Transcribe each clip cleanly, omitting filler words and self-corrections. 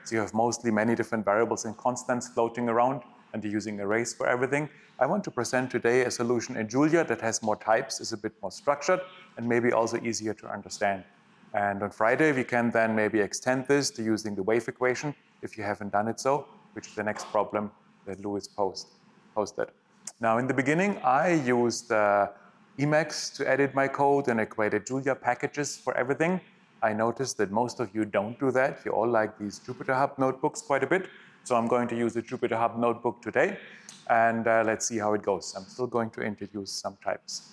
So you have mostly many different variables and constants floating around, and you're using arrays for everything. I want to present today a solution in Julia that has more types, is a bit more structured, and maybe also easier to understand. And on Friday, we can then maybe extend this to using the wave equation, if you haven't done it so, which is the next problem that Louis posted. Now, in the beginning, I used Emacs to edit my code and I created Julia packages for everything. I noticed that most of you don't do that. You all like these Jupyter Hub notebooks quite a bit. So I'm going to use the Jupyter Hub notebook today. And let's see how it goes. I'm still going to introduce some types.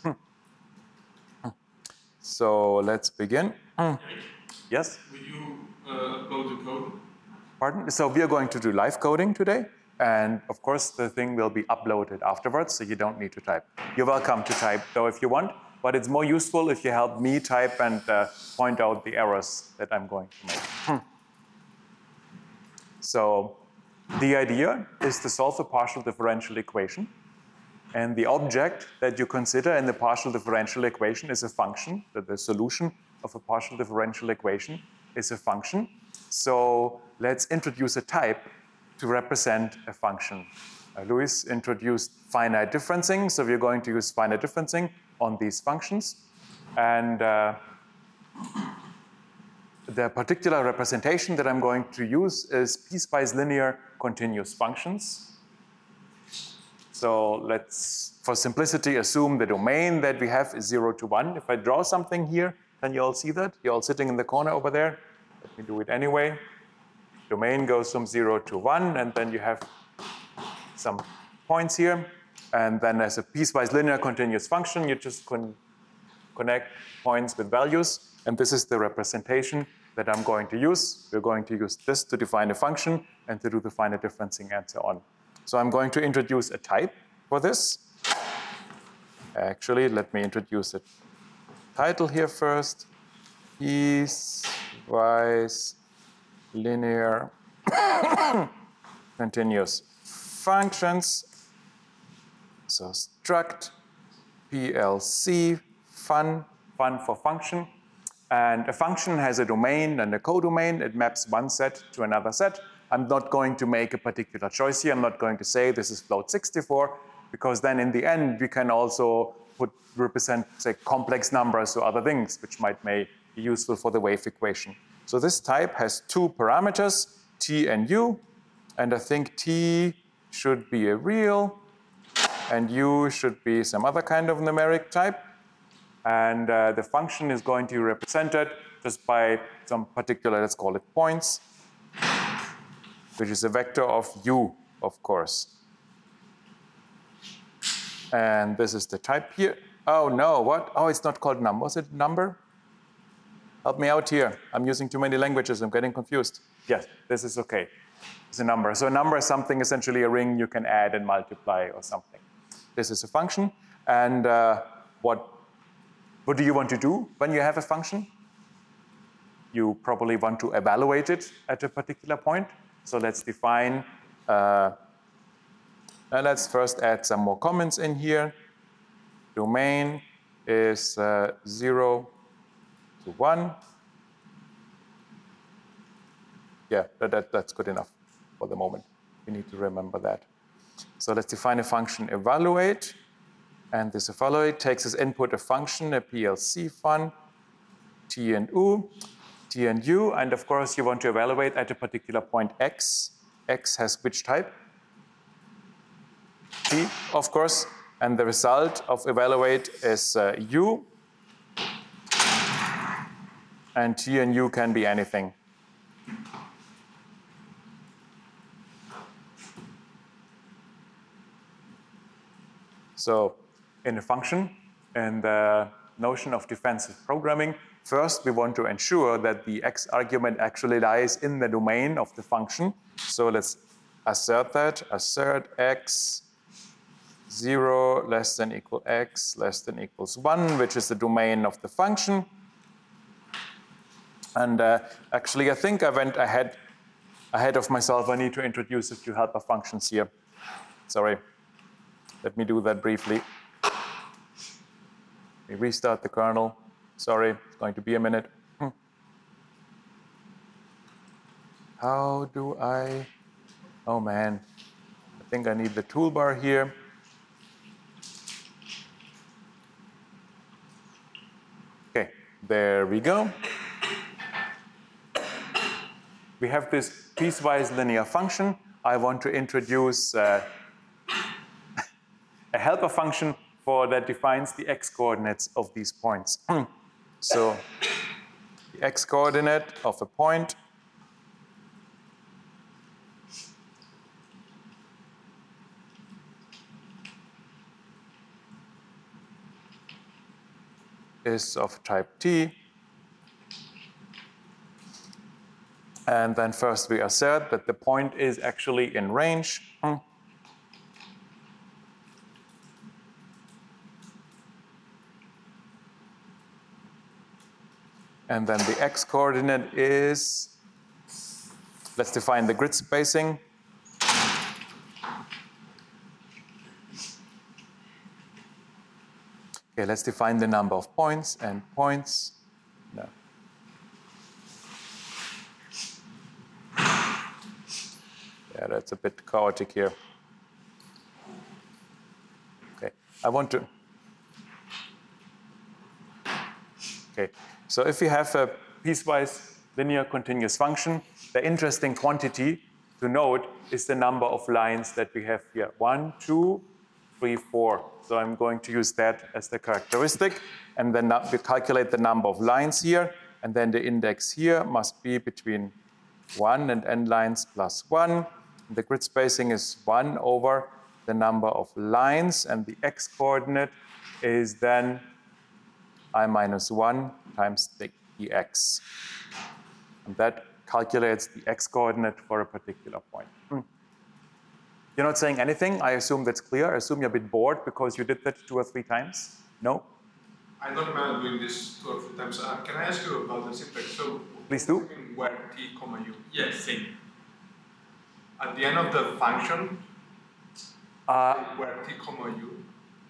So let's begin. Yes? Will you upload the code? Pardon? So we are going to do live coding today. And of course, the thing will be uploaded afterwards, so you don't need to type. You're welcome to type, though, if you want. But it's more useful if you help me type and point out the errors that I'm going to make. So the idea is to solve a partial differential equation. And the object that you consider in the partial differential equation is a function. That the solution of a partial differential equation is a function. So let's introduce a type to represent a function. Louis introduced finite differencing, so we're going to use finite differencing on these functions. And the particular representation that I'm going to use is piecewise linear continuous functions. So let's, for simplicity, assume the domain that we have is 0 to 1. If I draw something here, can you all see that? You're all sitting in the corner over there. Let me do it anyway. Domain goes from 0 to 1, and then you have some points here. And then as a piecewise linear continuous function, you just connect points with values. And this is the representation that I'm going to use. We're going to use this to define a function and to do the finite differencing and so on. So I'm going to introduce a type for this. Actually, let me introduce a title here first. Piecewise linear continuous functions. So struct PLC fun for function. And a function has a domain and a codomain. It maps one set to another set. I'm not going to make a particular choice here. I'm not going to say this is float 64, because then in the end we can also represent, say, complex numbers or other things, which might be useful for the wave equation. So this type has two parameters, t and u, and I think t should be a real, and u should be some other kind of numeric type. And the function is going to be represented just by some particular, let's call it points, which is a vector of u, of course. And this is the type here. Oh, no, what? Oh, it's not called number. Was it number? Help me out here. I'm using too many languages. I'm getting confused. Yes, this is okay. It's a number. So a number is something, essentially a ring you can add and multiply or something. This is a function. And what do you want to do when you have a function? You probably want to evaluate it at a particular point. So let's define, and let's first add some more comments in here. Domain is 0 to 1. Yeah, that's good enough for the moment. We need to remember that. So let's define a function evaluate. And this evaluate takes as input a function, a PLC fun, t and u. T and u, and of course you want to evaluate at a particular point x. X has which type? T, of course, and the result of evaluate is u, and t and u can be anything. So in a function, in the notion of defensive programming, first, we want to ensure that the x argument actually lies in the domain of the function. So let's assert that. Assert x 0 less than equal x less than equals 1, which is the domain of the function. And actually, I think I went ahead of myself. I need to introduce a few helper functions here. Sorry. Let me do that briefly. We restart the kernel. Sorry, it's going to be a minute. How do I, oh man, I think I need the toolbar here. Okay, there we go. We have this piecewise linear function. I want to introduce a helper function that defines the x-coordinates of these points. So the x-coordinate of a point is of type t. And then first we assert that the point is actually in range. And then the x-coordinate is, let's define the grid spacing. Okay, let's define the number of points and points. No. Yeah, that's a bit chaotic here. Okay, I want to. Okay, so if we have a piecewise linear continuous function, the interesting quantity to note is the number of lines that we have here. 1, 2, 3, 4. So I'm going to use that as the characteristic. And then we calculate the number of lines here. And then the index here must be between 1 and n lines plus 1. The grid spacing is 1 over the number of lines. And the x-coordinate is then I minus 1 times the ex. And that calculates the x-coordinate for a particular point. You're not saying anything? I assume that's clear. I assume you're a bit bored because you did that 2 or 3 times? No? I don't mind doing this 2 or 3 times. Can I ask you about the syntax? So, please do. Where t, comma u? Yes, same. At the end of the function, where t, comma u?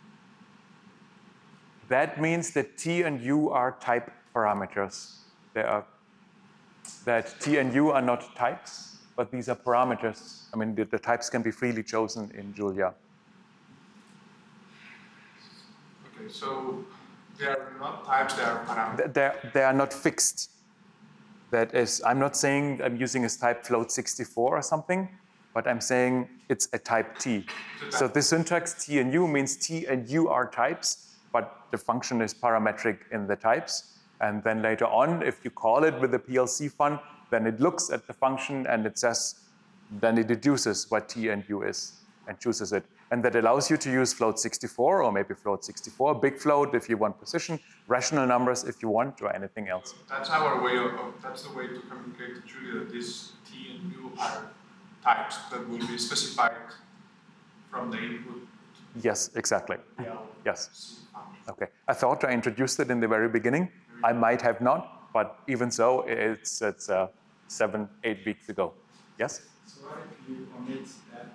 That means that t and u are type parameters. That t and u are not types, but these are parameters. I mean, the types can be freely chosen in Julia. Okay, so they are not types, they are parameters. They are not fixed. That is, I'm not saying I'm using a type float 64 or something, but I'm saying it's a type t. So the syntax t and u means t and u are types, but the function is parametric in the types. And then later on, if you call it with the PLC fun, then it looks at the function and it says, then it deduces what t and u is and chooses it. And that allows you to use float 64 or maybe float 64, big float if you want precision, rational numbers if you want, or anything else. That's our way that's the way to communicate to Julia that these t and u are types that will be specified from the input. Yes, exactly. Yes. Okay. I thought I introduced it in the very beginning. I might have not, but even so, it's 7, 8 weeks ago. Yes? So what if you omit that?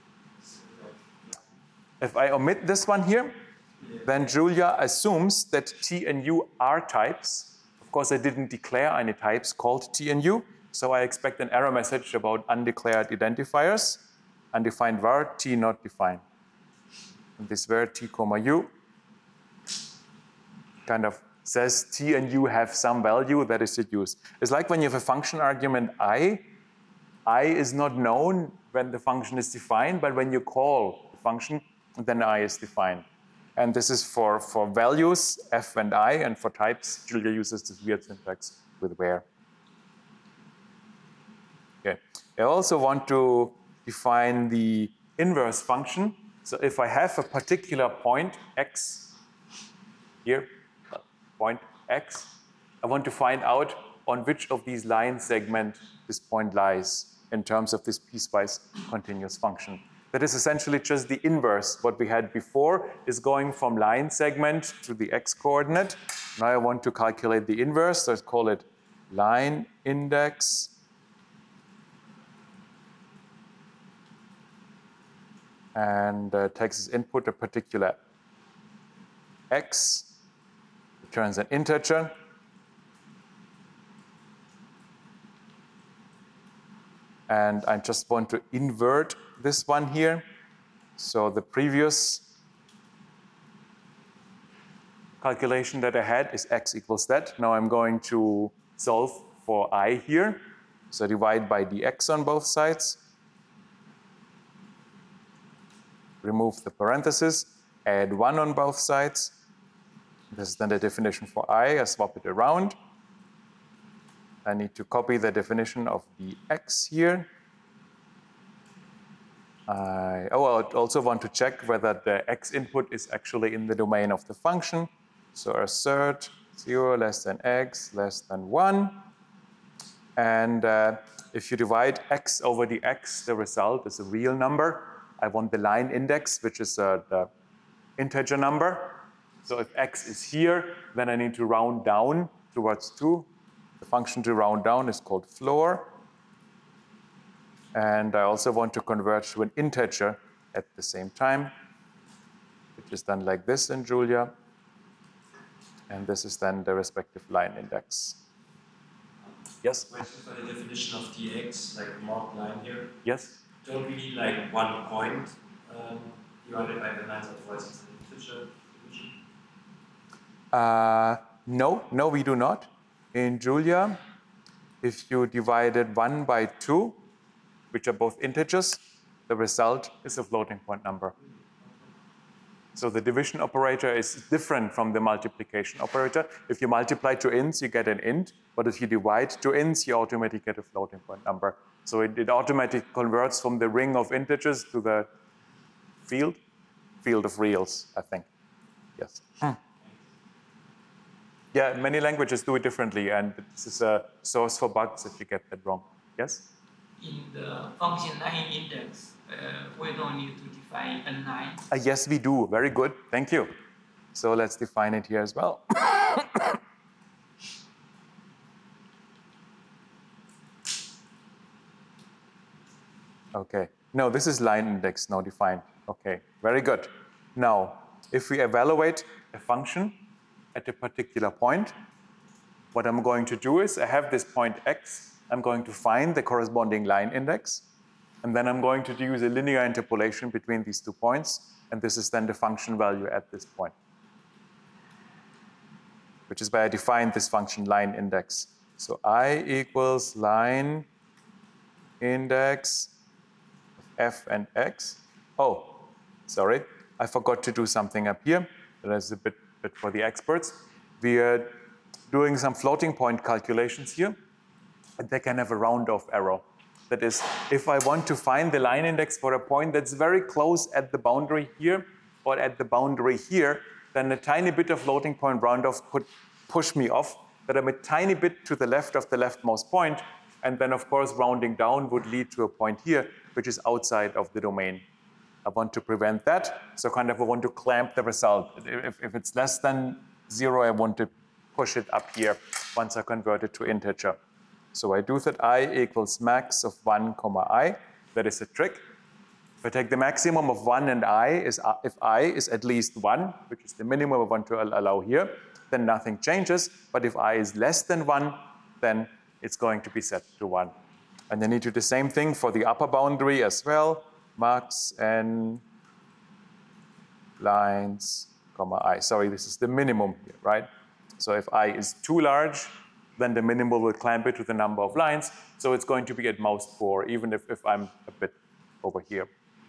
If I omit this one here, then Julia assumes that t and u are types. Of course, I didn't declare any types called t and u, so I expect an error message about undeclared identifiers, undefined var, t not defined. And this var t comma u kind of says t and u have some value that is deduced. It's like when you have a function argument I is not known when the function is defined, but when you call the function, then I is defined. And this is for values, f and I, and for types, Julia uses this weird syntax with where. Okay. I also want to define the inverse function. So if I have a particular point, x, here, point x, I want to find out on which of these line segment this point lies in terms of this piecewise continuous function. That is essentially just the inverse. What we had before is going from line segment to the x-coordinate. Now I want to calculate the inverse, so let's call it line index and takes as input a particular x, returns an integer. And I just want to invert this one here. So the previous calculation that I had is x equals that. Now I'm going to solve for I here. So divide by dx on both sides. Remove the parentheses. Add 1 on both sides. This is then the definition for I. I swap it around. I need to copy the definition of dx here. I also want to check whether the x input is actually in the domain of the function. So assert 0 less than x less than 1. And if you divide x over dx, the result is a real number. I want the line index, which is the integer number. So if x is here, then I need to round down towards 2. The function to round down is called floor. And I also want to convert to an integer at the same time, which is done like this in Julia. And this is then the respective line index. Yes? Question for the definition of dx, like marked line here. Yes? Don't we need like 1 point divided by the lines, otherwise it's an integer division? No, we do not. In Julia, if you divided 1 by 2, which are both integers, the result is a floating point number. So the division operator is different from the multiplication operator. If you multiply two ints, you get an int. But if you divide two ints, you automatically get a floating point number. So it automatically converts from the ring of integers to the field of reals, I think. Yes. Yeah, many languages do it differently, and this is a source for bugs if you get that wrong. Yes? In the function line index, we don't need to define a line. Yes, we do. Very good. Thank you. So let's define it here as well. Okay. No, this is line index now defined. Okay. Very good. Now, if we evaluate a function at a particular point, what I'm going to do is I have this point x. I'm going to find the corresponding line index, and then I'm going to use a linear interpolation between these 2 points, and this is then the function value at this point, which is why I defined this function line index. So I equals line index of f and x. Oh, sorry, I forgot to do something up here. That is a bit for the experts. We are doing some floating point calculations here. And they can have a round-off error. That is, if I want to find the line index for a point that's very close at the boundary here or at the boundary here, then a tiny bit of floating point round-off could push me off, that I'm a tiny bit to the left of the leftmost point, and then, of course, rounding down would lead to a point here, which is outside of the domain. I want to prevent that, so kind of I want to clamp the result. If it's less than 0, I want to push it up here once I convert it to integer. So I do that I equals max of 1, I. That is a trick. If I take the maximum of 1 and if I is at least 1, which is the minimum I want to allow here, then nothing changes. But if I is less than 1, then it's going to be set to 1. And I need to do the same thing for the upper boundary as well. Max n lines, I. Sorry, this is the minimum here, right? So if I is too large, then the minimum will clamp it to the number of lines. So it's going to be at most 4, even if I'm a bit over here.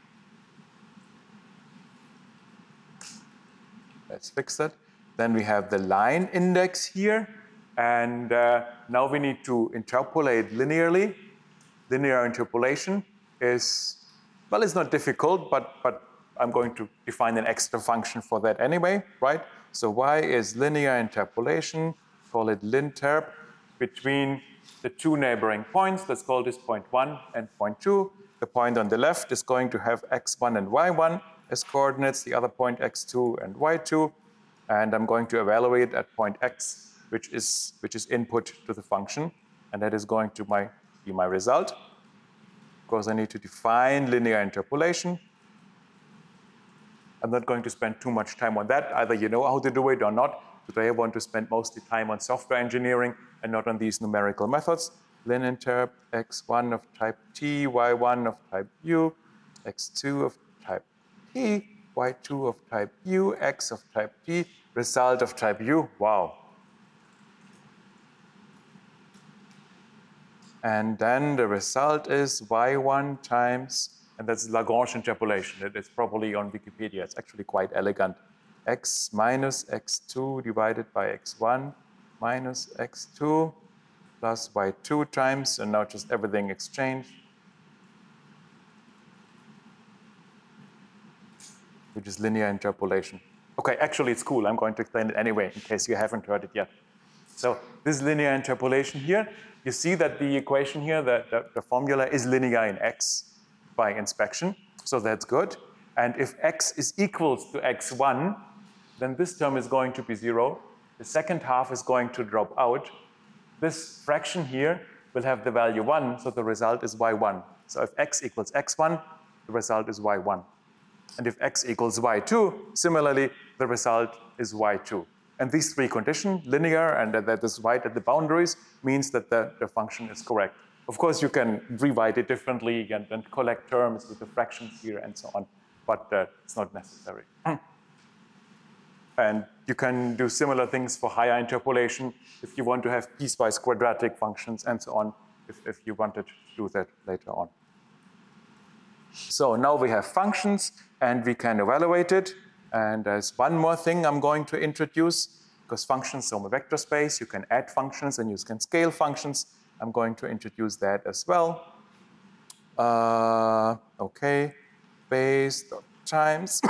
Let's fix that. Then we have the line index here. And now we need to interpolate linearly. Linear interpolation is, well, it's not difficult, but I'm going to define an extra function for that anyway, right? So y is linear interpolation, call it linterp, between the 2 neighboring points. Let's call this point 1 and point 2. The point on the left is going to have x1 and y1 as coordinates, the other point x2 and y2. And I'm going to evaluate at point x, which is input to the function. And that is going to be my result. Of course, I need to define linear interpolation. I'm not going to spend too much time on that. Either you know how to do it or not. Today I want to spend mostly time on software engineering and not on these numerical methods. lininterp x1 of type t, y1 of type u, x2 of type t, y2 of type u, x of type t, result of type u. Wow. And then the result is y1 times, and that's Lagrange interpolation. It is probably on Wikipedia. It's actually quite elegant. X minus x2 divided by x1 minus x2 plus y2 times, and now just everything exchanged, which is linear interpolation. Okay, actually it's cool. I'm going to explain it anyway in case you haven't heard it yet. So this linear interpolation here, you see that the equation here, the formula is linear in x by inspection. So that's good. And if x is equals to x1, then this term is going to be 0. The second half is going to drop out. This fraction here will have the value 1, so the result is y1. So if x equals x1, the result is y1. And if x equals y2, similarly, the result is y2. And these three conditions, linear and that is right at the boundaries, means that the function is correct. Of course, you can rewrite it differently and collect terms with the fractions here and so on, but it's not necessary. And you can do similar things for higher interpolation if you want to have piecewise quadratic functions and so on, if you wanted to do that later on. So now we have functions and we can evaluate it. And there's one more thing I'm going to introduce, because functions are a vector space. You can add functions and you can scale functions. I'm going to introduce that as well. Okay, base times.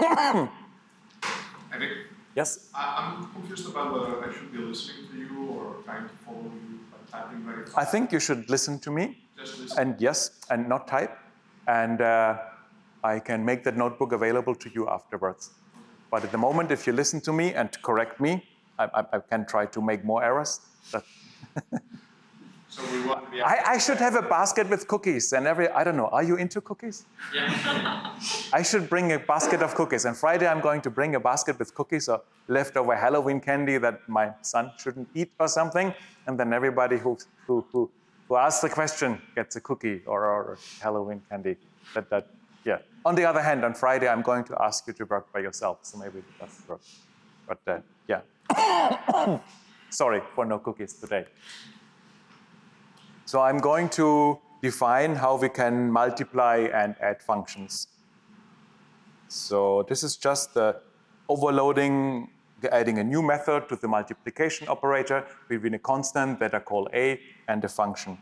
Eric? Yes? I'm confused about whether I should be listening to you or trying to follow you by typing very fast. I think you should listen to me. Just listen. And yes, and not type. And I can make that notebook available to you afterwards. But at the moment, if you listen to me and correct me, I can try to make more errors. So we want to be. I should have a basket with cookies and I don't know, are you into cookies? Yeah. I should bring a basket of cookies. And Friday, I'm going to bring a basket with cookies or leftover Halloween candy that my son shouldn't eat or something. And then everybody who asks the question gets a cookie or Halloween candy. Yeah. On the other hand, on Friday, I'm going to ask you to work by yourself. So maybe it doesn't work. But yeah. Sorry for no cookies today. So I'm going to define how we can multiply and add functions. So this is just the overloading, adding a new method to the multiplication operator between a constant that I call a and a function.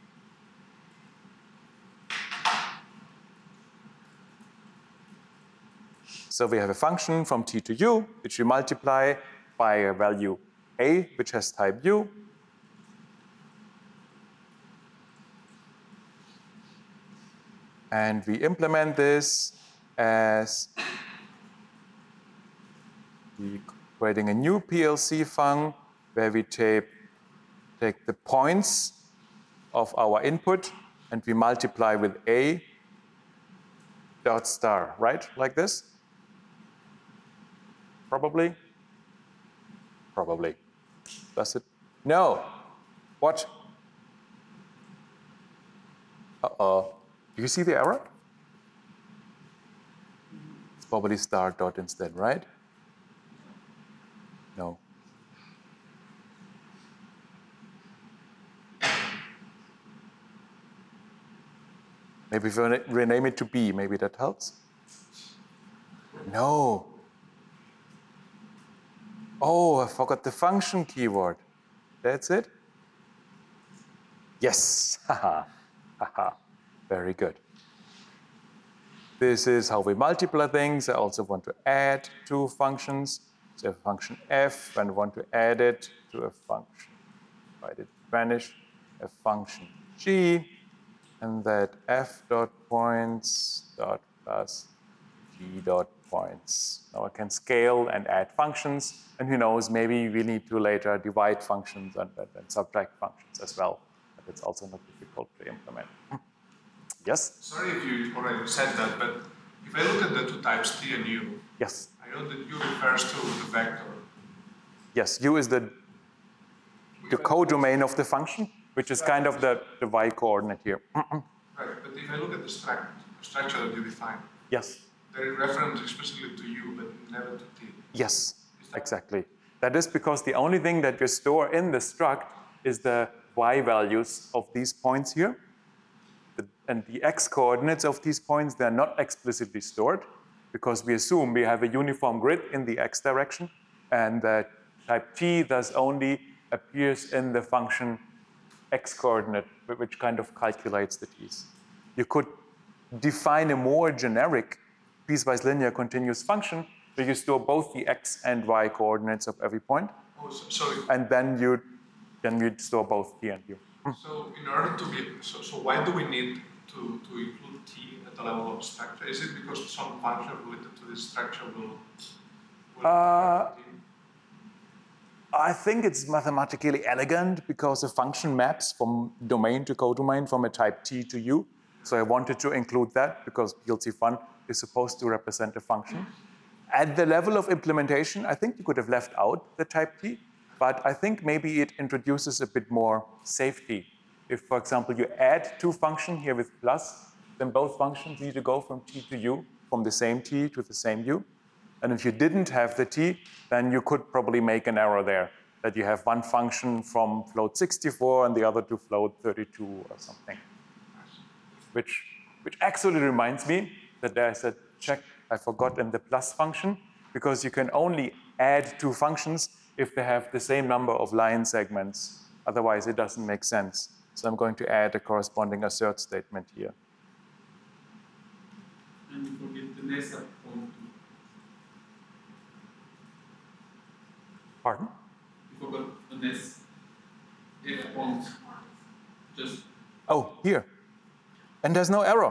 So we have a function from t to u, which we multiply by a value a, which has type u. And we implement this as creating a new PLC function where we take the points of our input and we multiply with a dot star, right? Like this? Probably? Probably. Does it? No. What? Uh-oh. Do you see the error? It's probably star dot instead, right? No. Maybe if we rename it to B, maybe that helps. No. Oh, I forgot the function keyword. That's it? Yes. Haha. Haha. Very good. This is how we multiply things. I also want to add two functions. So a function f, and I want to add it to a function. Why did it vanish? A function g, and that f dot points dot plus g dot points. Now I can scale and add functions, and who knows, maybe we need to later divide functions and subtract functions as well. But it's also not difficult to implement. Yes? Sorry if you already said that, but if I look at the two types, t and u, Yes. I know that u refers to the vector. Yes, u is the codomain of the function. which is kind of the y coordinate here. Right, but if I look at the structure that you define, Yes. they reference explicitly to U, but never to T. Yes, exactly. That is because the only thing that you store in the struct is the y values of these points here. And the x coordinates of these points, they're not explicitly stored because we assume we have a uniform grid in the x direction, and that type t thus only appears in the function x coordinate, which kind of calculates the t's. You could define a more generic piecewise linear continuous function where you store both the x and y coordinates of every point. Oh, sorry. And then you'd store both t and u. So in order to be, so why do we need to include T at the level of structure? Is it because some function related to this structure will affect T? I think it's mathematically elegant because a function maps from domain to codomain from a type T to U. So I wanted to include that because PLC fun is supposed to represent a function. At the level of implementation, I think you could have left out the type T, but I think maybe it introduces a bit more safety. If, for example, you add two functions here with plus, then both functions need to go from T to U, from the same T to the same U. And if you didn't have the T, then you could probably make an error there, that you have one function from float 64 and the other to float 32 or something. Which actually reminds me that there's a check I forgot in the plus function, because you can only add two functions if they have the same number of line segments. Otherwise, it doesn't make sense. So I'm going to add a corresponding assert statement here. And you forget the NESA point. Pardon? You forgot the NES point. Just. Oh, here. And there's no error.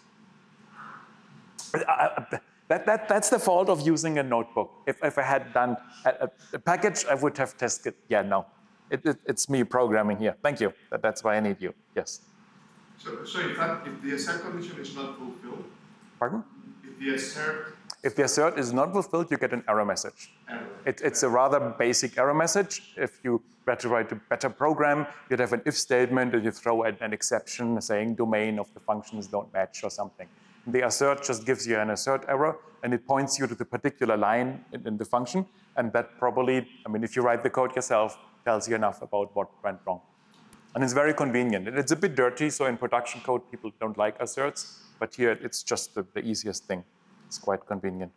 That's the fault of using a notebook. If I had done a package, I would have tested. Yeah, no. It's me programming here. Thank you. That's why I need you. Yes. So in fact, if the assert condition is not fulfilled, Pardon? if the assert is not fulfilled, you get an error message. It's a rather basic error message. If you were to write a better program, you'd have an if statement and you throw an exception saying domain of the functions don't match or something. The assert just gives you an assert error, and it points you to the particular line in the function. And that probably, if you write the code yourself, tells you enough about what went wrong. And it's very convenient. And it's a bit dirty, so in production code, people don't like asserts. But here, it's just the easiest thing. It's quite convenient.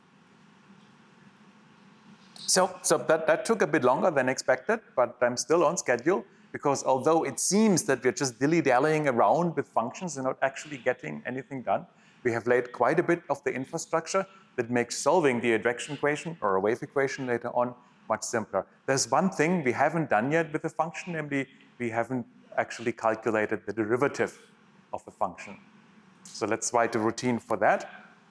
So that took a bit longer than expected, but I'm still on schedule, because although it seems that we're just dilly-dallying around with functions and not actually getting anything done, we have laid quite a bit of the infrastructure that makes solving the advection equation or a wave equation later on much simpler. There's one thing we haven't done yet with the function, namely we haven't actually calculated the derivative of the function. So let's write a routine for that.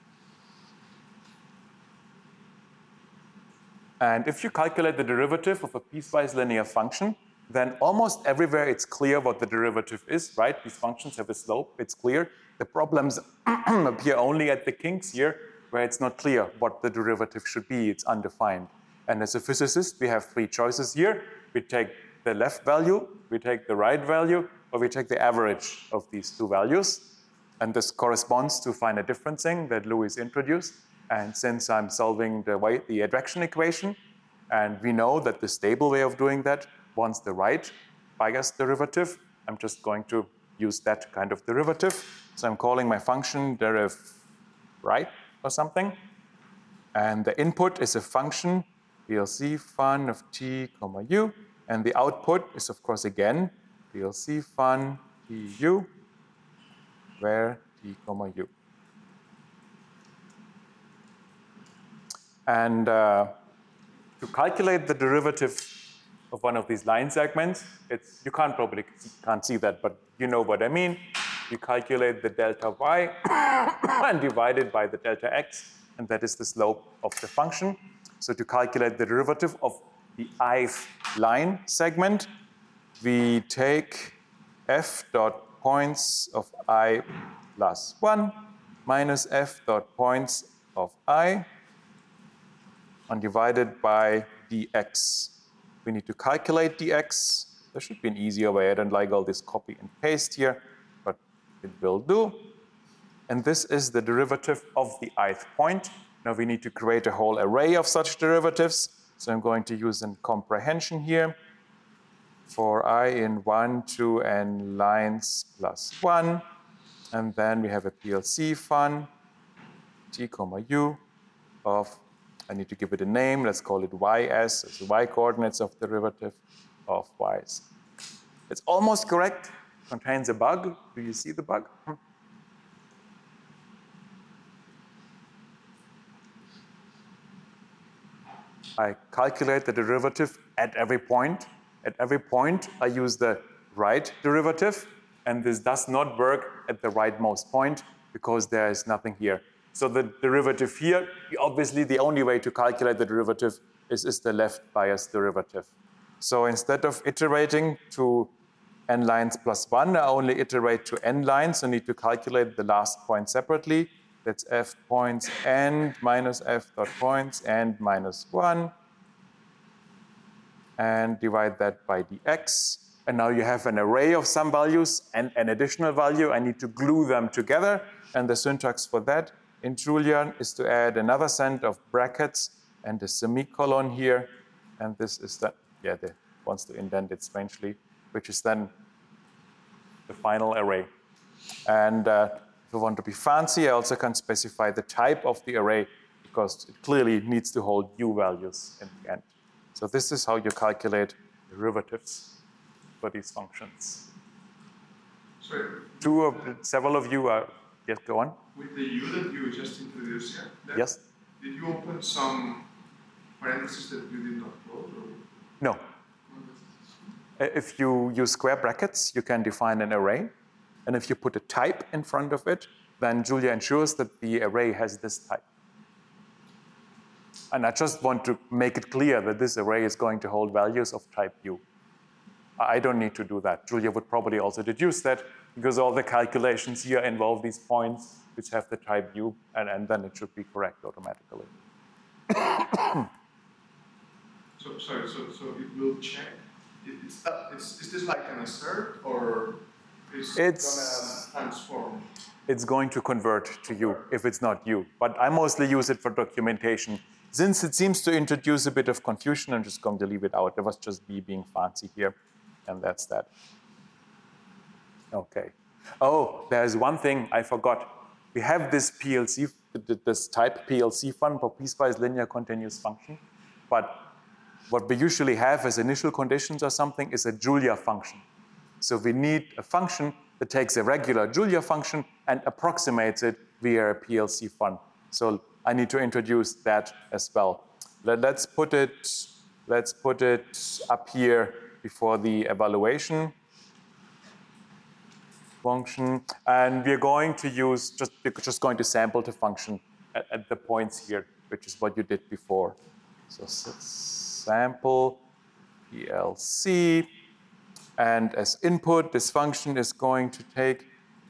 And if you calculate the derivative of a piecewise linear function, then almost everywhere it's clear what the derivative is, right? These functions have a slope, it's clear. The problems appear only at the kinks here, where it's not clear what the derivative should be, it's undefined. And as a physicist, we have three choices here. We take the left value, we take the right value, or we take the average of these two values. And this corresponds to finite differencing that Louis introduced. And since I'm solving the advection equation, and we know that the stable way of doing that wants the right bias derivative, I'm just going to use that kind of derivative. So I'm calling my function deriv right or something. And the input is a function, PLC fun of t, u. And the output is, of course, again, PLC fun tu, where t, u. And to calculate the derivative of one of these line segments, you probably can't see that, but you know what I mean. You calculate the delta y and divide it by the delta x, and that is the slope of the function. So to calculate the derivative of the ith line segment, we take f dot points of I plus 1 minus f dot points of I and divided by dx. We need to calculate dx, There should be an easier way. I don't like all this copy and paste here, but it will do. And this is the derivative of the ith point. Now we need to create a whole array of such derivatives. So I'm going to use a comprehension here for I in 1, 2, n lines plus 1. And then we have a PLC fun, t comma u of, I need to give it a name, let's call it ys, it's the y coordinates of the derivative of y's. It's almost correct, contains a bug. Do you see the bug? I calculate the derivative at every point. At every point, I use the right derivative, and this does not work at the rightmost point because there is nothing here. So the derivative here, obviously the only way to calculate the derivative is the left biased derivative. So instead of iterating to n lines plus 1, I only iterate to n lines. I need to calculate the last point separately. That's f points n minus f dot points and minus 1. And divide that by dx. And now you have an array of some values and an additional value. I need to glue them together. And the syntax for that in Julian is to add another set of brackets and a semicolon here. And this is that, yeah, it wants to indent it strangely, which is then the final array. And if I want to be fancy, I also can specify the type of the array because it clearly needs to hold u values in the end. So this is how you calculate derivatives for these functions. Sorry. Several of you are, yes, go on. With the u that you just introduced here, Yes? did you open some parentheses that you did not close? Or? No. If you use square brackets, you can define an array. And if you put a type in front of it, then Julia ensures that the array has this type. And I just want to make it clear that this array is going to hold values of type u. I don't need to do that. Julia would probably also deduce that because all the calculations here involve these points which have the type u, and then it should be correct automatically. So it will check. Is this like an assert or is it going to transform? It's going to convert to u if it's not u. But I mostly use it for documentation. Since it seems to introduce a bit of confusion, I'm just going to leave it out. There was just me being fancy here, and that's that. Okay. Oh, there's one thing I forgot. We have this PLC, this type PLC fun for piecewise linear continuous function, but what we usually have as initial conditions or something is a Julia function. So we need a function that takes a regular Julia function and approximates it via a PLC fun. So I need to introduce that as well. Let's put it up here before the evaluation function, and we're going to use we're just going to sample the function at the points here, which is what you did before. So sample PLC, and as input, this function is going to take.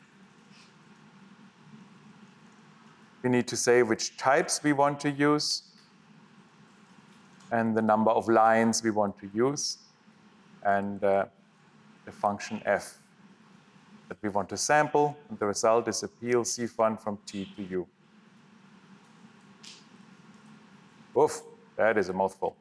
We need to say which types we want to use and the number of lines we want to use and the function f that we want to sample. And the result is a PLC fun from T to U. Oof, that is a mouthful.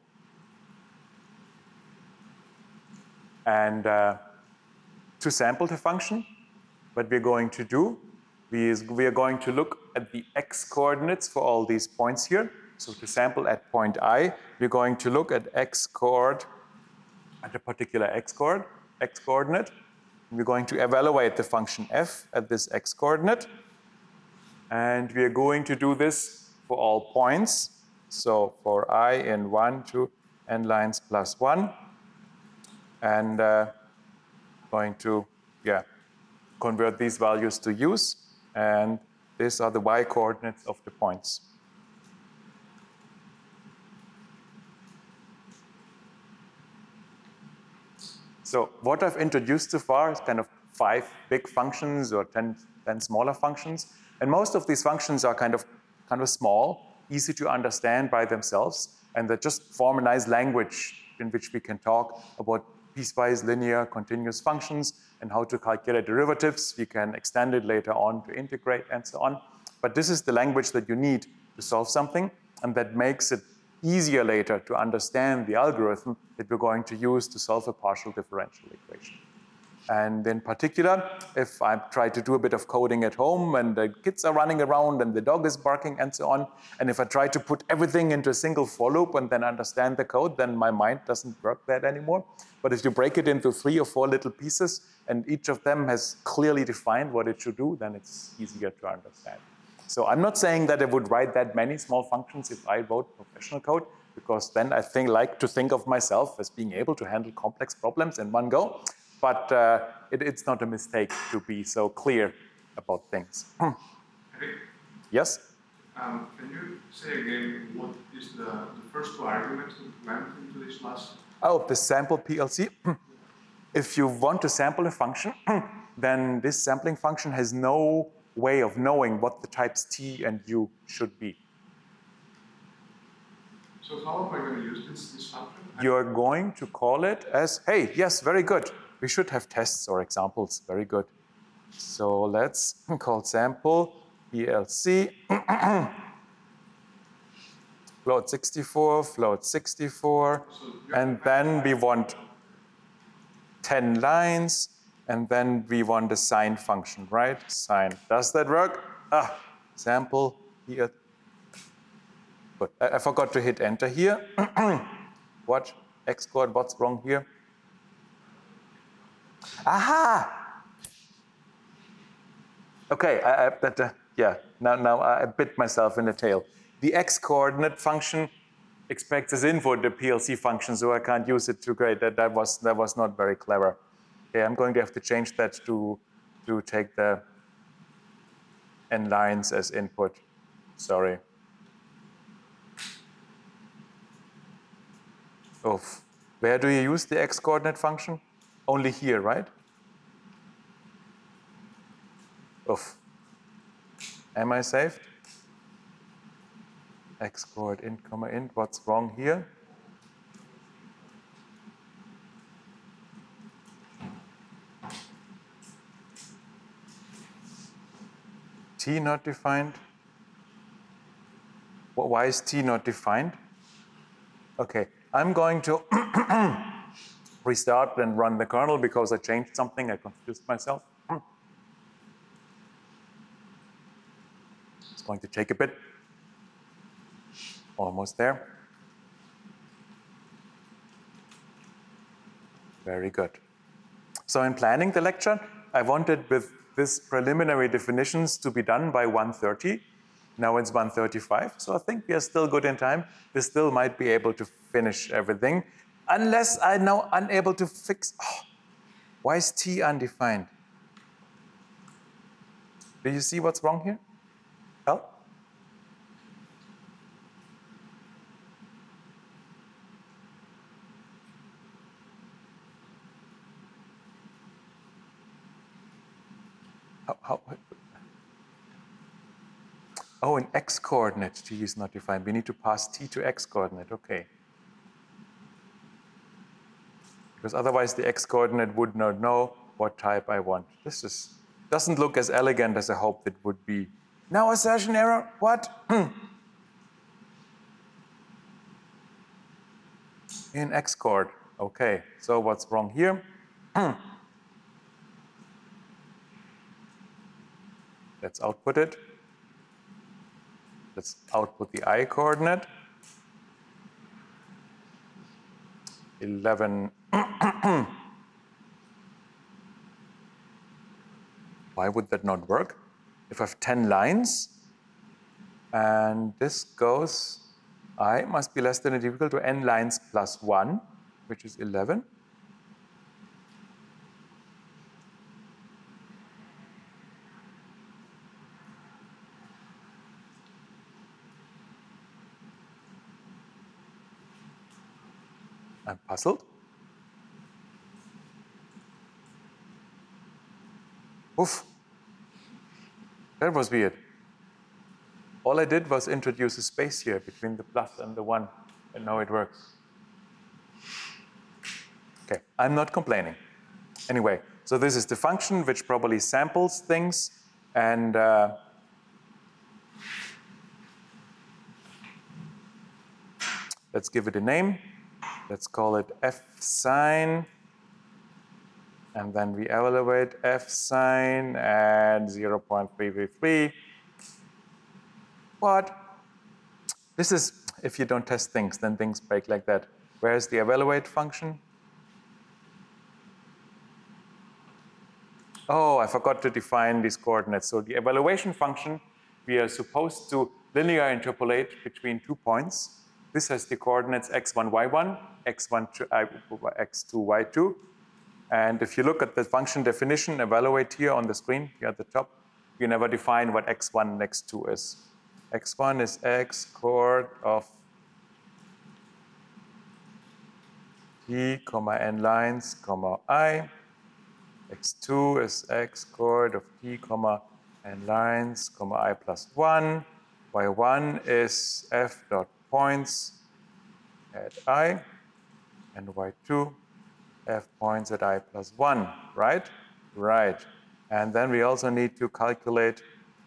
And to sample the function, what we're going to do we are going to look at the x coordinates for all these points here. So to sample at point I, we're going to look at x coord at a particular x coordinate. We're going to evaluate the function f at this x coordinate. And we are going to do this for all points. So for I in 1, 2, n lines plus 1. And going to convert these values to u's. And these are the y coordinates of the points. So what I've introduced so far is kind of 5 big functions or 10 smaller functions. And most of these functions are kind of small, easy to understand by themselves, and they just form a nice language in which we can talk about piecewise linear continuous functions and how to calculate derivatives. We can extend it later on to integrate and so on. But this is the language that you need to solve something, and that makes it easier later to understand the algorithm that we're going to use to solve a partial differential equation. And in particular, if I try to do a bit of coding at home and the kids are running around and the dog is barking and so on, and if I try to put everything into a single for loop and then understand the code, then my mind doesn't work that anymore. But if you break it into 3 or 4 little pieces and each of them has clearly defined what it should do, then it's easier to understand. So I'm not saying that I would write that many small functions if I wrote professional code, because then I like to think of myself as being able to handle complex problems in one go. But it's not a mistake to be so clear about things. Eric? Yes? Can you say again what is the first 2 arguments implemented into this last? Oh, the sample PLC. If you want to sample a function, then this sampling function has no way of knowing what the types T and U should be. So how am I going to use this function? You're going to call it as, hey, yes, very good. We should have tests or examples. Very good. So let's call sample PLC. Float 64, float 64. And then we want 10 lines. And then we want a sine function, right? Sine. Does that work? Sample here. Good. I forgot to hit enter here. What? Xcode, what's wrong here? Aha! Okay, now I bit myself in the tail. The x-coordinate function expects as input the PLC function, so I can't use it too great. That was not very clever. Okay, I'm going to have to change that to take the n lines as input. Sorry. Oof. Where do you use the x-coordinate function? Only here, right? Oof. Am I saved? X-coord int, comma int. What's wrong here? T not defined. Why is T not defined? Okay, I'm going to restart and run the kernel because I changed something. I confused myself. It's going to take a bit. Almost there. Very good. So in planning the lecture, I wanted with this preliminary definitions to be done by 1:30. Now it's 1:35, so I think we are still good in time. We still might be able to finish everything, unless I'm now unable to fix. Oh, why is T undefined? Do you see what's wrong here? Help? How? Oh, an x-coordinate T is not defined. We need to pass T to x-coordinate. Okay. Because otherwise the x-coordinate would not know what type I want. This doesn't look as elegant as I hoped it would be. Now assertion error? What? In xcoord. Okay, so what's wrong here? Let's output it. Let's output the I coordinate. 11. Why would that not work? If I have 10 lines, and this goes, I must be less than or equal to n lines plus 1, which is 11. I'm puzzled. Oof. That was weird. All I did was introduce a space here between the plus and the 1, and now it works. Okay, I'm not complaining. Anyway, so this is the function which probably samples things, and let's give it a name. Let's call it f sine, and then we evaluate f sine at 0.333. What? This is, if you don't test things, then things break like that. Where's the evaluate function? Oh, I forgot to define these coordinates. So the evaluation function, we are supposed to linear interpolate between 2 points. This has the coordinates x1, y1, x1, x2, y2. And if you look at the function definition, evaluate here on the screen, here at the top, you never define what x1 and x2 is. x1 is x chord of t, n lines, I. x2 is x chord of t, n lines, I plus 1. y1 is f dot points at I. And y2, f points at I plus 1, right? Right. And then we also need to calculate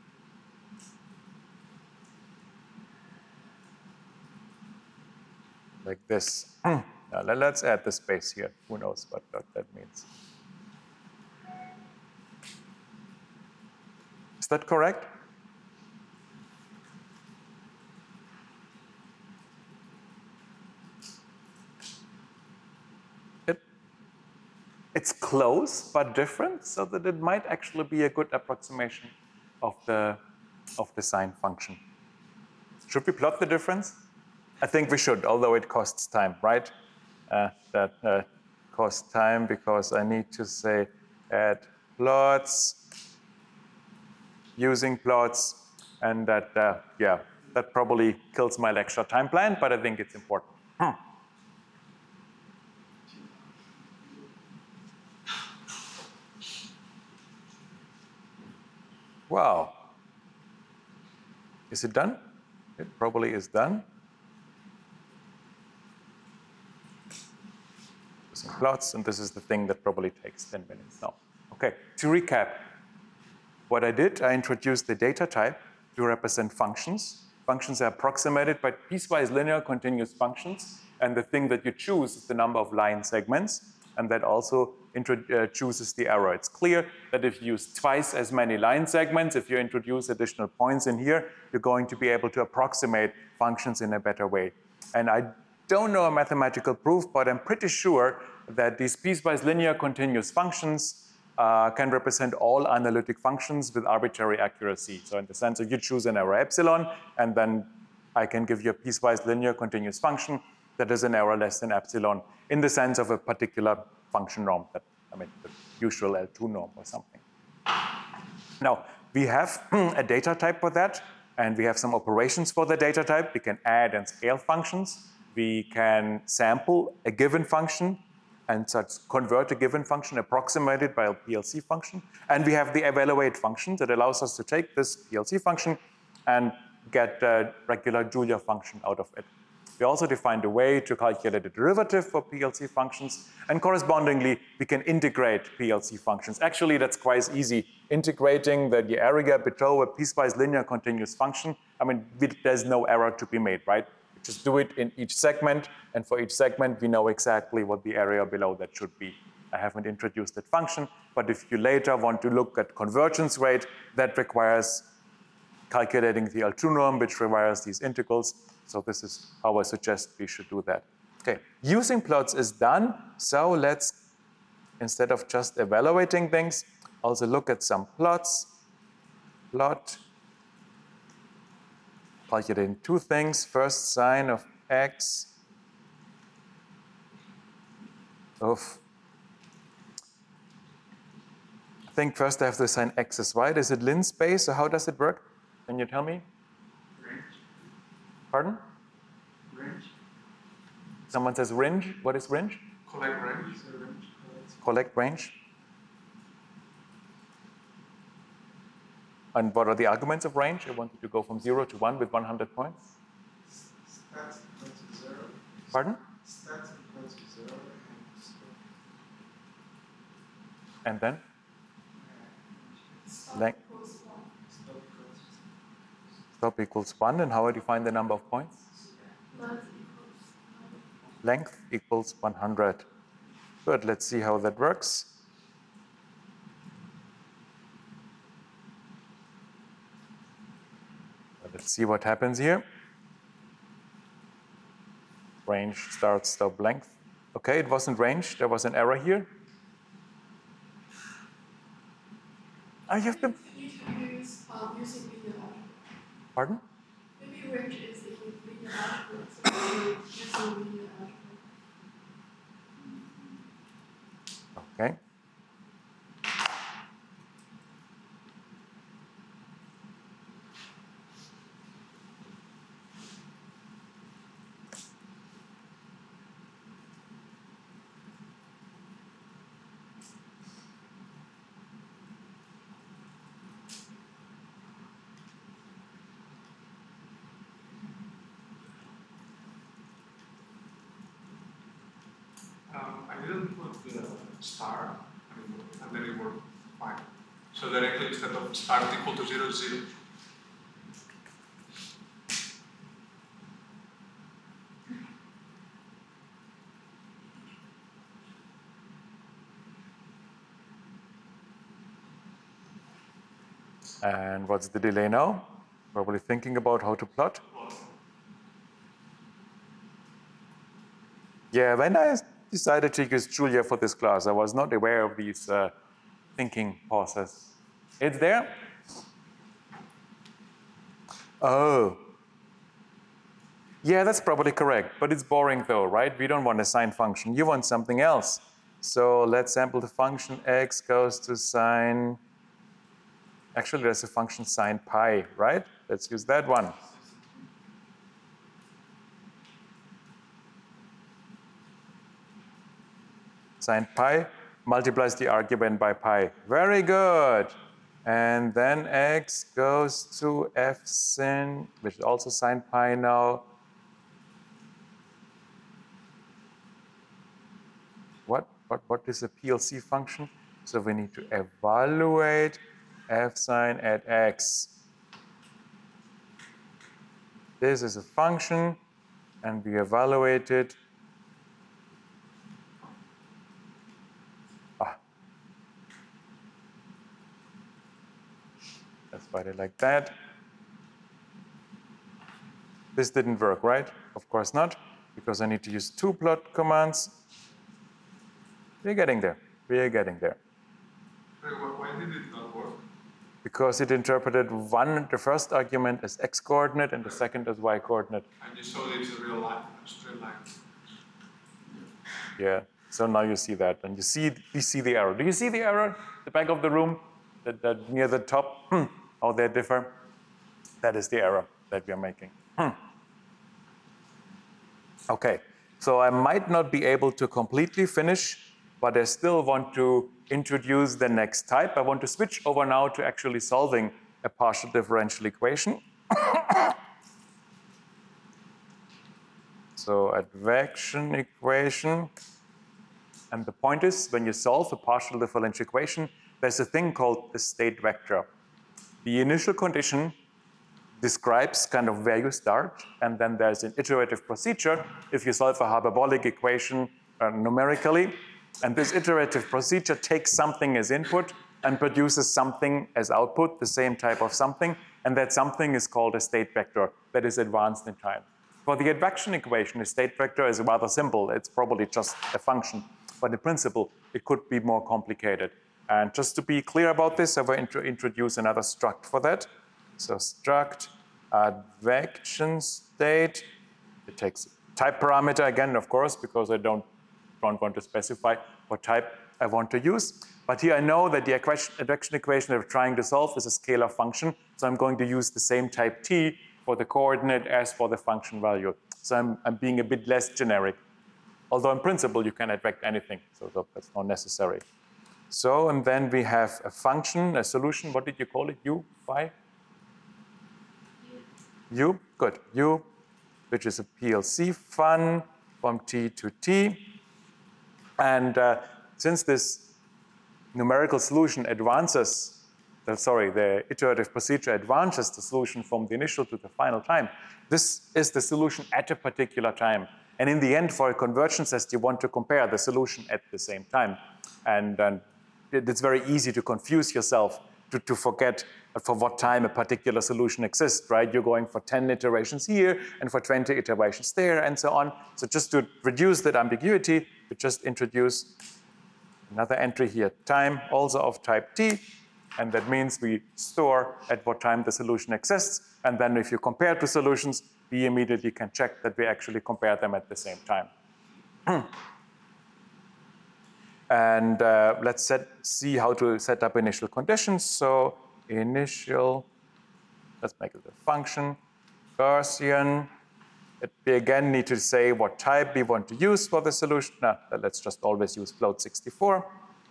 like this. Now let's add the space here. Who knows what that means? Is that correct? It's close but different, so that it might actually be a good approximation of the sine function. Should we plot the difference? I think we should, although it costs time, right? That costs time because I need to say add plots, using plots, and that, yeah, that probably kills my lecture time plan, but I think it's important. Wow. Is it done? It probably is done. Using plots, and this is the thing that probably takes 10 minutes now. Okay, to recap, what I did, I introduced the data type to represent functions. Functions are approximated by piecewise linear continuous functions, and the thing that you choose is the number of line segments, and that also chooses the error. It's clear that if you use twice as many line segments, if you introduce additional points in here, you're going to be able to approximate functions in a better way. And I don't know a mathematical proof, but I'm pretty sure that these piecewise linear continuous functions can represent all analytic functions with arbitrary accuracy. So in the sense that you choose an error epsilon, and then I can give you a piecewise linear continuous function that is an error less than epsilon in the sense of a particular function norm, that, I mean, the usual L2 norm or something. Now, we have a data type for that, and we have some operations for the data type. We can add and scale functions. We can sample a given function and such convert a given function approximated by a PLC function. And we have the evaluate function that allows us to take this PLC function and get a regular Julia function out of it. We also defined a way to calculate a derivative for PLC functions, and correspondingly, we can integrate PLC functions. Actually, that's quite easy. Integrating the area below a piecewise linear continuous function, I mean, there's no error to be made, right? We just do it in each segment, and for each segment, we know exactly what the area below that should be. I haven't introduced that function, but if you later want to look at convergence rate, that requires calculating the L2 norm, which requires these integrals. So this is how I suggest we should do that. Okay, using plots is done. So let's, instead of just evaluating things, also look at some plots. Plot, calculating two things. First, sine of x of, I think first I have to assign x as y. Is it lin space, or how does it work? Can you tell me? Range. Pardon? Range. Someone says range. What is range? Collect range. So range. Collect range. And what are the arguments of range? I wanted to go from 0 to 1 with 100 points. Stats equal to 0. Pardon? Stats equal to 0 and And then? Length. Stop equals 1. And how would you find the number of points? Length equals 100. Good, let's see how that works. Let's see what happens here. Range, start, stop, length. Okay, it wasn't range. There was an error here. You have to... You can use using linear algebra. Pardon? Maybe range is linear algebra, so using linear algebra. Okay. I didn't put the star, and then it worked fine. So directly instead of start equal to 0, 0. And what's the delay now? Probably thinking about how to plot. Yeah, when I decided to use Julia for this class, I was not aware of these thinking pauses. It's there? Oh. Yeah, that's probably correct, but it's boring though, right? We don't want a sine function. You want something else. So let's sample the function x goes to sine... Actually, there's a function sine pi, right? Let's use that one. Sine pi multiplies the argument by pi. Very good. And then x goes to f sin, which is also sine pi now. What is a PLC function? So we need to evaluate f sine at x. This is a function, and we evaluate it. Let's write it like that. This didn't work, right? Of course not, because I need to use two plot commands. We're getting there. We're getting there. Why did it not work? Because it interpreted the first argument as x coordinate and the second as y coordinate. And you saw that it's a real line, a straight line. Yeah. So now you see that, and you see the error. Do you see the error? The back of the room, that near the top. How they differ. That is the error that we are making. Okay. So I might not be able to completely finish, but I still want to introduce the next type. I want to switch over now to actually solving a partial differential equation. So advection equation. And the point is, when you solve a partial differential equation, there's a thing called the state vector. The initial condition describes kind of where you start, and then there's an iterative procedure if you solve a hyperbolic equation numerically. And this iterative procedure takes something as input and produces something as output, the same type of something, and that something is called a state vector that is advanced in time. For the advection equation, a state vector is rather simple. It's probably just a function. But in principle, it could be more complicated. And just to be clear about this, I will introduce another struct for that. So struct advection state. It takes a type parameter again, of course, because I don't want to specify what type I want to use. But here I know that the advection equation I'm trying to solve is a scalar function. So I'm going to use the same type t for the coordinate as for the function value. So I'm being a bit less generic. Although in principle, you can advect anything. So that's not necessary. So, and then we have a function, a solution. What did you call it? U, phi? U, good. U, which is a PLC fun from t to t. And since this numerical solution advances, the iterative procedure advances the solution from the initial to the final time. This is the solution at a particular time. And in the end, for a convergence test, you want to compare the solution at the same time. And it's very easy to confuse yourself, to forget for what time a particular solution exists, right? You're going for 10 iterations here and for 20 iterations there and so on. So just to reduce that ambiguity, we just introduce another entry here, time, also of type t. And that means we store at what time the solution exists. And then if you compare two solutions, we immediately can check that we actually compare them at the same time. And let's see how to set up initial conditions. So initial, let's make it a function, Gaussian. We again need to say what type we want to use for the solution. No, let's just always use float64.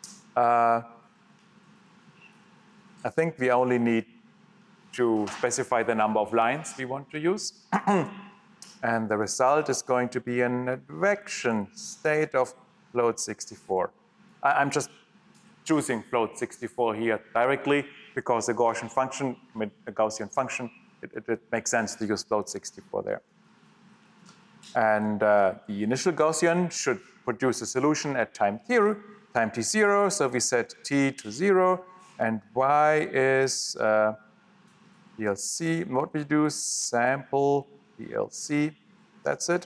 I think we only need to specify the number of lines we want to use. And the result is going to be an advection state of float64. I'm just choosing float64 here directly because a Gaussian function, a Gaussian function, it makes sense to use float64 there. And the initial Gaussian should produce a solution at time t0. So we set t to 0, and y is PLC. What we do, sample PLC. That's it.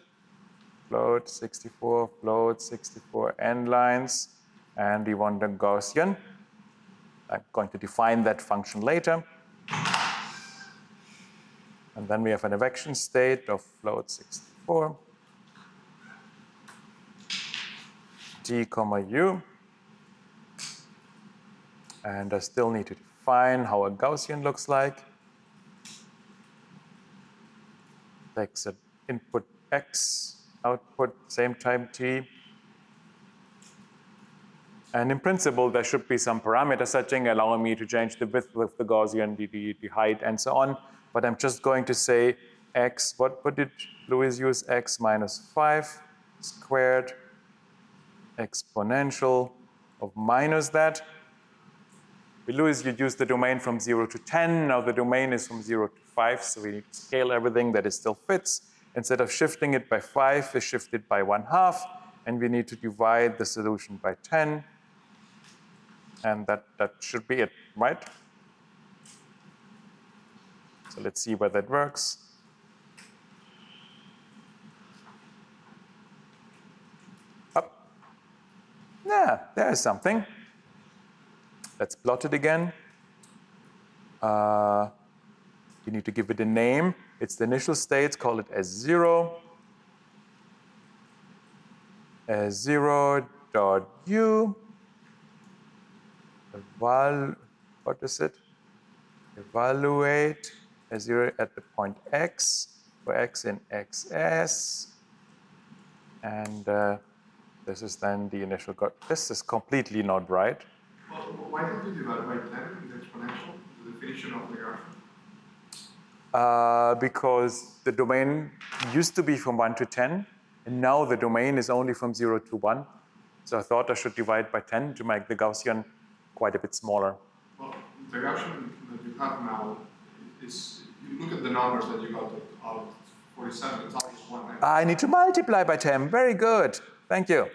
Float64 n lines, and we want a Gaussian. I'm going to define that function later. And then we have an advection state of float64. T comma u. And I still need to define how a Gaussian looks like. Takes an input x, output same time t. And in principle, there should be some parameter setting allowing me to change the width of the Gaussian, the height, and so on. But I'm just going to say x, what did Louis use? X minus 5 squared exponential of minus that. With Louis, you use the domain from 0 to 10. Now the domain is from 0 to 5, so we need to scale everything that it still fits. Instead of shifting it by 5, we shift it by 1/2, and we need to divide the solution by 10. And that should be it, right? So let's see whether that works. Up. Yeah, there is something. Let's plot it again. You need to give it a name. It's the initial states, call it S0. S0.u. What is it? Evaluate S0 at the point x, for x in xs. And this is then the initial. This is completely not right. Well, why don't you divide by 10 in the exponential, the definition of the Gaussian? Because the domain used to be from 1 to 10, and now the domain is only from 0 to 1. So I thought I should divide by 10 to make the Gaussian quite a bit smaller. Well, the Gaussian that you have now is, you look at the numbers that you got out of 47, it's almost 1. Right? I need to multiply by 10. Very good. Thank you.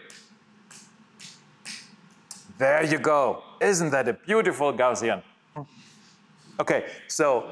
There you go. Isn't that a beautiful Gaussian? Okay, so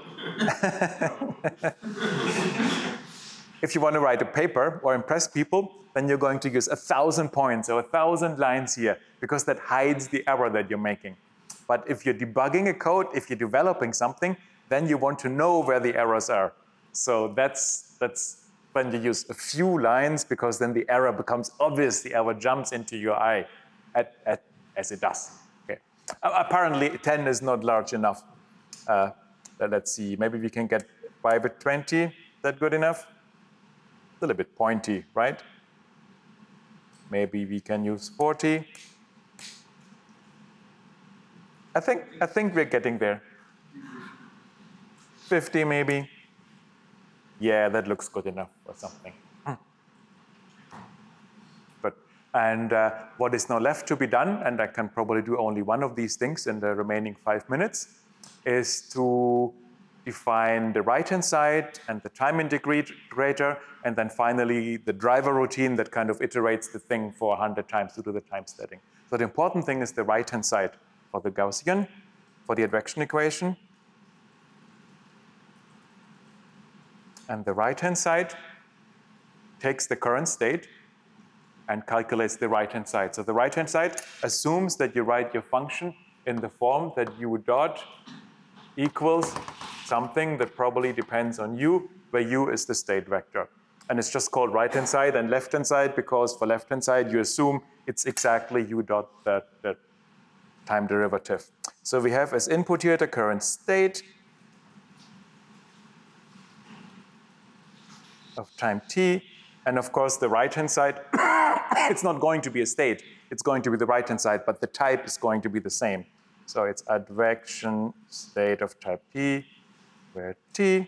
if you want to write a paper or impress people, then you're going to use 1,000 points or 1,000 lines here because that hides the error that you're making. But if you're debugging a code, if you're developing something, then you want to know where the errors are. So that's when you use a few lines because then the error becomes obvious. The error jumps into your eye as it does. Okay. Apparently, 10 is not large enough. Let's see, maybe we can get by with 20. Is that good enough? A little bit pointy, right? Maybe we can use 40. I think we're getting there. 50 maybe. Yeah, that looks good enough or something. But And what is now left to be done, and I can probably do only one of these things in the remaining 5 minutes, is to define the right-hand side and the time integrator, and then finally the driver routine that kind of iterates the thing for 100 times to do the time setting. So the important thing is the right-hand side for the Gaussian, for the advection equation. And the right-hand side takes the current state and calculates the right-hand side. So the right-hand side assumes that you write your function in the form that u dot equals something that probably depends on u, where u is the state vector. And it's just called right-hand side and left-hand side because for left-hand side you assume it's exactly u dot that time derivative. So we have as input here the current state of time t, and of course the right-hand side, it's not going to be a state, it's going to be the right-hand side, but the type is going to be the same. So it's advection state of type t, where t,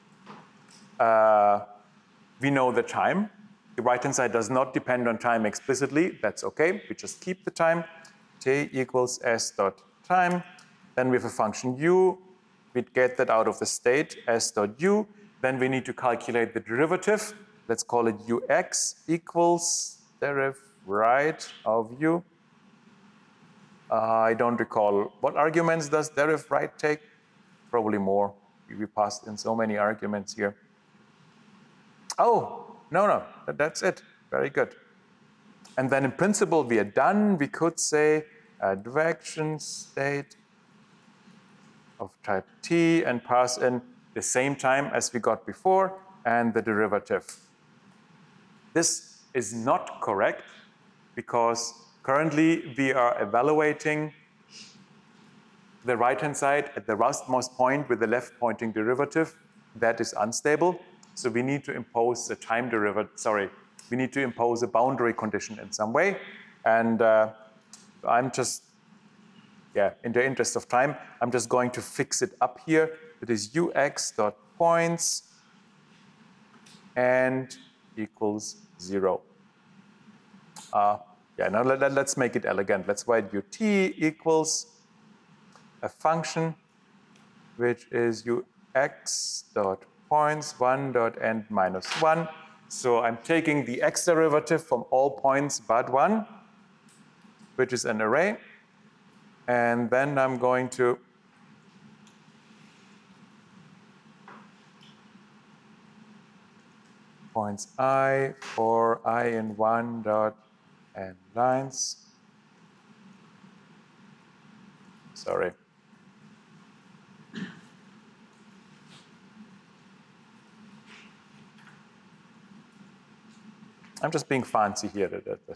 we know the time. The right-hand side does not depend on time explicitly, that's okay, we just keep the time. T equals s dot time, then we have a function u, we'd get that out of the state, s dot u, then we need to calculate the derivative. Let's call it ux equals deriv right of u. I don't recall. What arguments does deriv right take? Probably more. We passed in so many arguments here. Oh, no, that's it. Very good. And then in principle, we are done. We could say advection state of type t and pass in the same time as we got before and the derivative. This is not correct because currently we are evaluating the right-hand side at the rightmost point with the left-pointing derivative. That is unstable. So we need to impose a time derivative, we need to impose a boundary condition in some way. And I'm just, in the interest of time, I'm just going to fix it up here. It is ux dot points and equals 0. Now let's make it elegant. Let's write ut equals a function which is ux dot points 1 dot end minus 1. So I'm taking the x derivative from all points but 1, which is an array. And then I'm going to points I for I in 1 dot n lines. Sorry. I'm just being fancy here.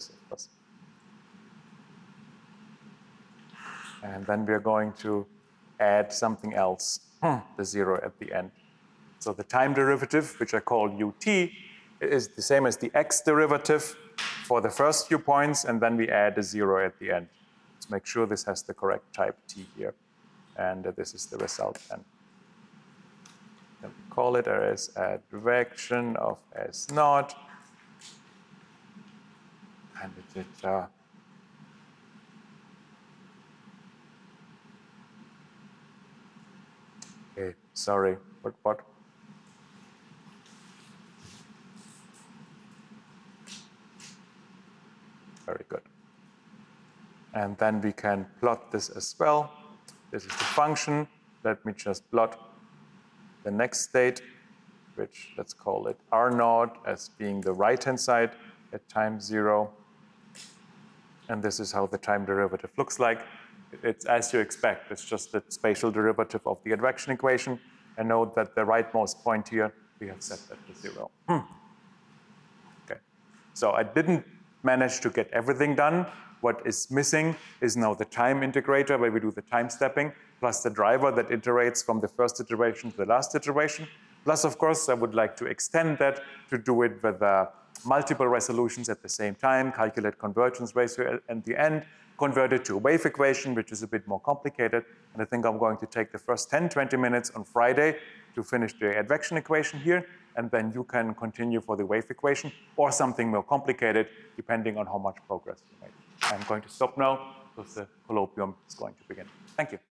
And then we're going to add something else, the 0 at the end. So the time derivative, which I call ut, is the same as the x derivative for the first few points, and then we add a 0 at the end. Let's make sure this has the correct type t here. And this is the result then. And we call it as advection of s naught. And it okay, sorry, what? Very good. And then we can plot this as well. This is the function. Let me just plot the next state, which let's call it r naught as being the right-hand side at time 0. And this is how the time derivative looks like. It's as you expect. It's just the spatial derivative of the advection equation. And note that the rightmost point here, we have set that to 0. Okay. So I didn't manage to get everything done. What is missing is now the time integrator, where we do the time stepping, plus the driver that iterates from the first iteration to the last iteration. Plus, of course, I would like to extend that to do it with multiple resolutions at the same time, calculate convergence ratio at the end, convert it to a wave equation, which is a bit more complicated. And I think I'm going to take the first 10, 20 minutes on Friday to finish the advection equation here. and then you can continue for the wave equation or something more complicated, depending on how much progress you make. I'm going to stop now because the colloquium is going to begin. Thank you.